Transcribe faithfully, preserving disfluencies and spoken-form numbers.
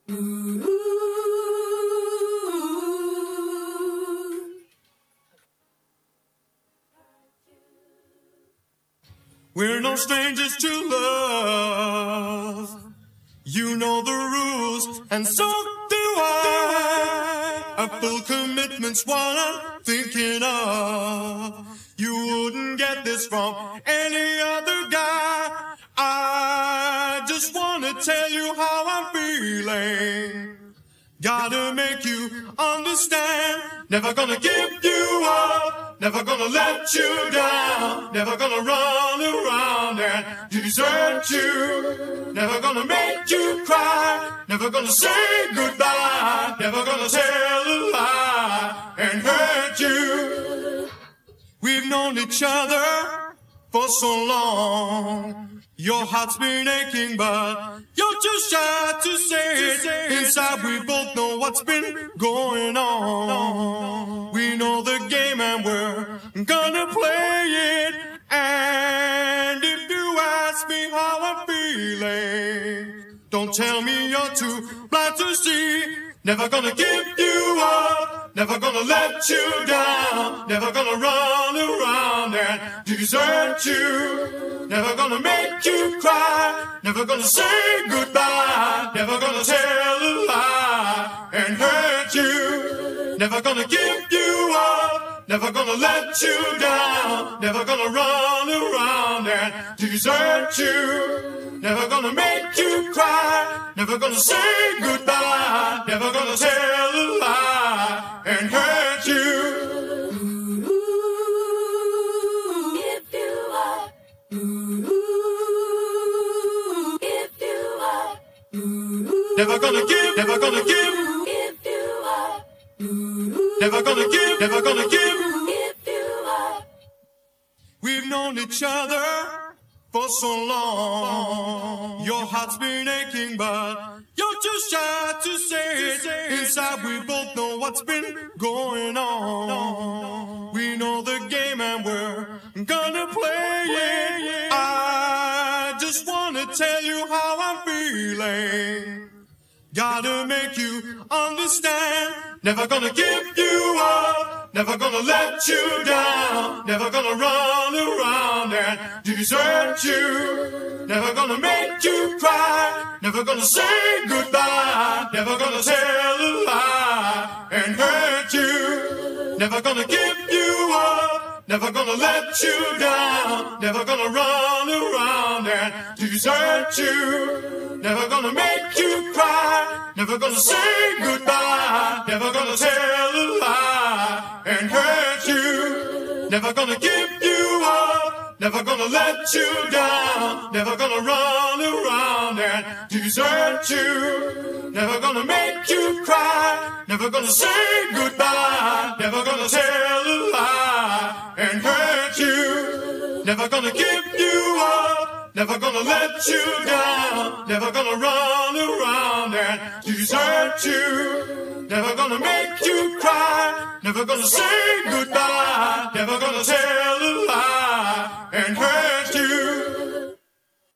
We're no strangers to love. You know the rules, and so do I. A full commitment's what I'm thinking of. You wouldn't get this from any other guy. I just wanna tell you how I'm feeling. Gotta make you understand. Never gonna give you up. Never gonna let you down. Never gonna run around and desert you. Never gonna make you cry. Never gonna say goodbye. Never gonna tell a lie and hurt you. We've known each other for so long. Your heart's been aching, but you're too shy to say it. Inside we both know what's been going on. We know the game and we're gonna play it. And if you ask me how I'm feeling, don't tell me you're too blind to see. Never gonna give you up. Never gonna let you down. Never gonna run around and desert you. Never gonna make you cry. Never gonna say goodbye. Never gonna tell a lie and hurt you. Never gonna give you up. Never gonna let you down. Never gonna run around and desert you. Never gonna make you cry. Never gonna say goodbye. Never gonna tell a lie and hurt you. If you are, if you are, Never gonna give, never gonna give, if you are, never gonna give, never gonna give. if you are. We've known each other for so long. Your heart's been aching, but you're too shy to say it. Inside we both know what's been going on. We know the game and we're gonna play it. I just wanna tell you how I'm feeling. Gotta make you understand. Never gonna give you up. Never gonna let you down. Never gonna run around and desert you. Never gonna make you cry. Never gonna say goodbye. Never gonna tell a lie and hurt you. Never gonna give you up. Never gonna let you down. Never gonna run around and desert you. Never gonna make you cry. Never gonna say goodbye. Never gonna tell a lie and hurt you. Never gonna give you up. Never gonna let you down. Never gonna run around and desert you. Never gonna make you cry. Never gonna say goodbye. Never gonna tell a lie and hurt you. Never gonna give you up. Never gonna let you down. Never gonna run around and desert you. Never gonna make you cry. Never gonna say goodbye. Never gonna tell a lie